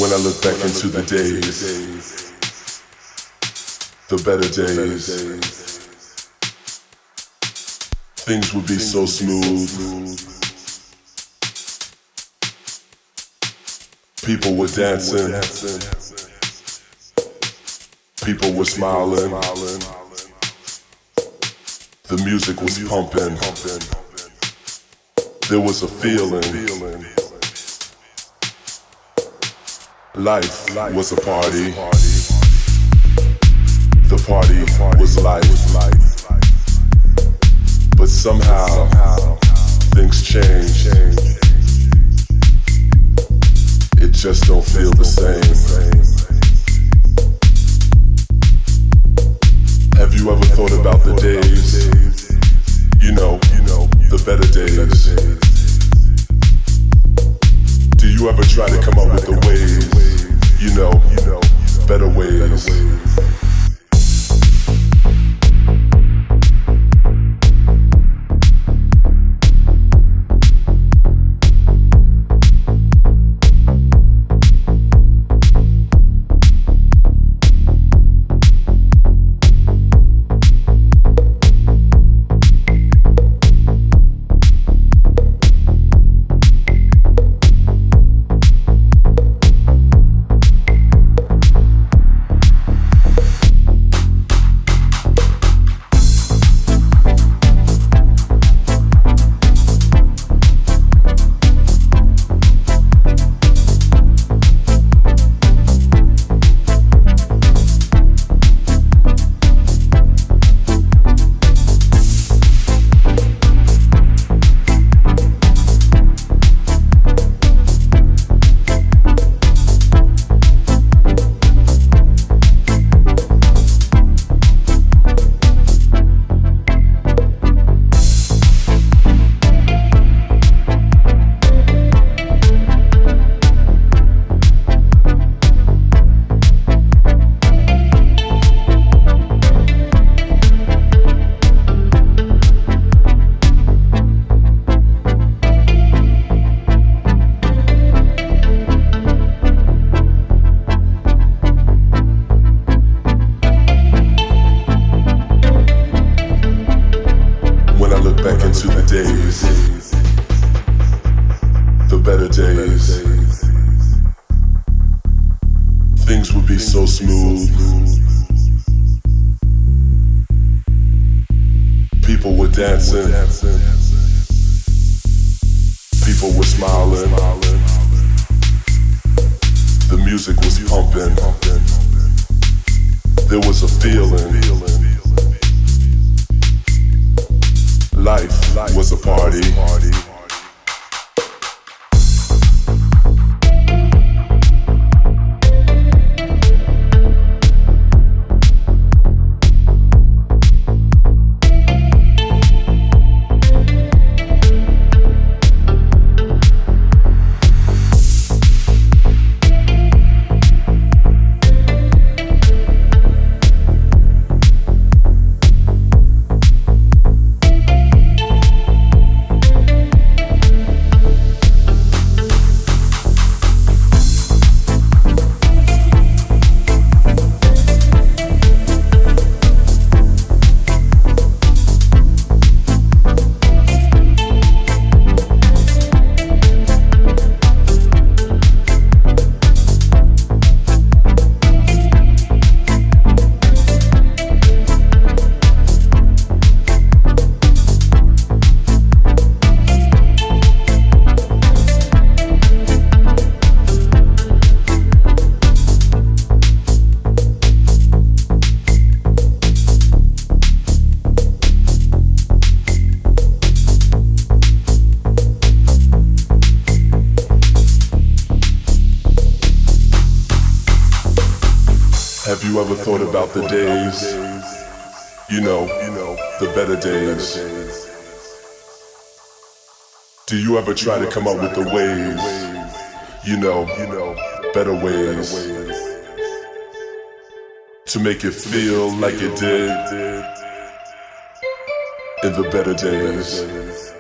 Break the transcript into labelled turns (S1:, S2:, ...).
S1: When I look back into the days, the better days, things would be so smooth. People were dancing, people were smiling, the music was pumping, there was a feeling. Life was a party. The party was life. But somehow things change. It just don't feel the same. Have you ever thought about the days? You know, the better days. Do you ever try to come up with the ways? Better ways. Things would be so smooth. People were dancing. People were smiling. The music was pumping. There was a feeling. Life was a party. Have you ever thought about the days, the better days? Do you ever try to come up with the ways, better ways to make it feel like it did in the better days?